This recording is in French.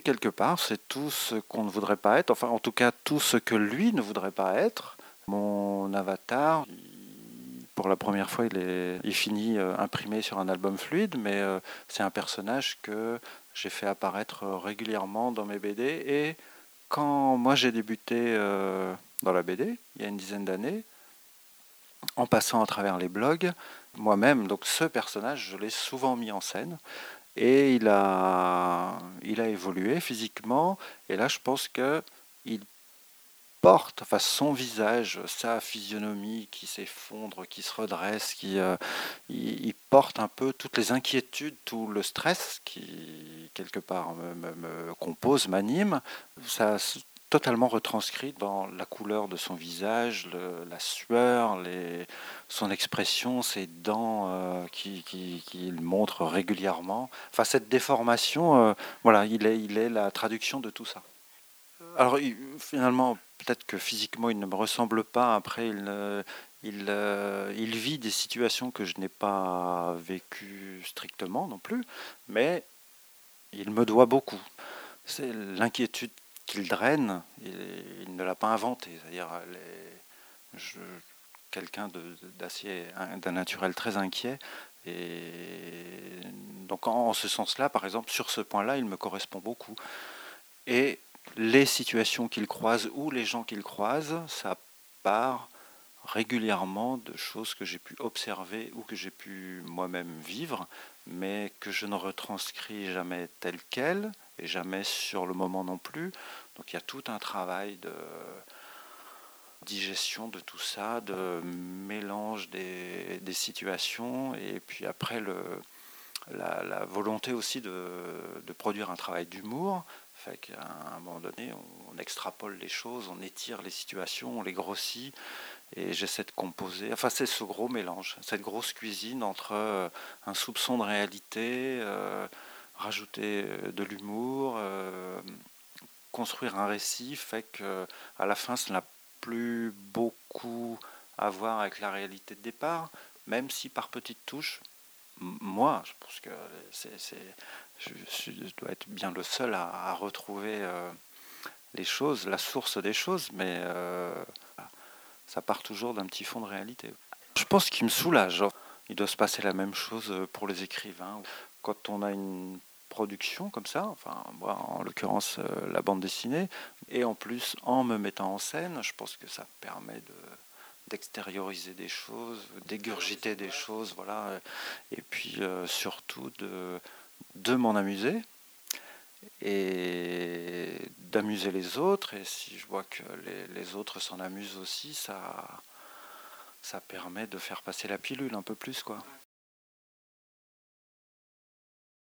quelque part, c'est tout ce qu'on ne voudrait pas être, enfin en tout cas tout ce que lui ne voudrait pas être. Mon avatar, pour la première fois, il finit imprimé sur un album fluide, mais c'est un personnage que j'ai fait apparaître régulièrement dans mes BD. Et quand moi j'ai débuté dans la BD, il y a une dizaine d'années, en passant à travers les blogs, moi-même, donc ce personnage, je l'ai souvent mis en scène. Et il a évolué physiquement. Et là, je pense que il porte, enfin son visage, sa physionomie qui s'effondre, qui se redresse, il porte un peu toutes les inquiétudes, tout le stress qui quelque part me compose, m'anime. Ça totalement retranscrit dans la couleur de son visage, la sueur, son expression, ses dents qu'il montre régulièrement. Enfin, cette déformation, voilà, il est la traduction de tout ça. Alors, finalement, peut-être que physiquement, il ne me ressemble pas. Après, il vit des situations que je n'ai pas vécues strictement non plus, mais il me doit beaucoup. C'est l'inquiétude qu'il draine, il ne l'a pas inventée. C'est-à-dire, je- quelqu'un d'un naturel très inquiet. Et donc, en ce sens-là, par exemple, sur ce point-là, il me correspond beaucoup. Et les situations qu'il croise ou les gens qu'il croise, ça part régulièrement de choses que j'ai pu observer ou que j'ai pu moi-même vivre, mais que je ne retranscris jamais telles quelles et jamais sur le moment non plus. Donc il y a tout un travail de digestion de tout ça, de mélange des situations, et puis après la volonté aussi de produire un travail d'humour fait qu'à un moment donné on extrapole les choses, on étire les situations, on les grossit, et j'essaie de composer. Enfin, c'est ce gros mélange, cette grosse cuisine entre un soupçon de réalité, rajouter de l'humour, construire un récit fait que à la fin, ça n'a plus beaucoup à voir avec la réalité de départ, même si par petites touches, moi, je pense que je dois être bien le seul à retrouver les choses, la source des choses, mais ça part toujours d'un petit fond de réalité. Je pense qu'il me soulage. Il doit se passer la même chose pour les écrivains. Quand on a une production comme ça, enfin moi en l'occurrence la bande dessinée, et en plus en me mettant en scène, je pense que ça permet d'extérioriser des choses, d'égurgiter des choses, voilà, et puis surtout de m'en amuser et d'amuser les autres. Et si je vois que les autres s'en amusent aussi, ça permet de faire passer la pilule un peu plus, quoi.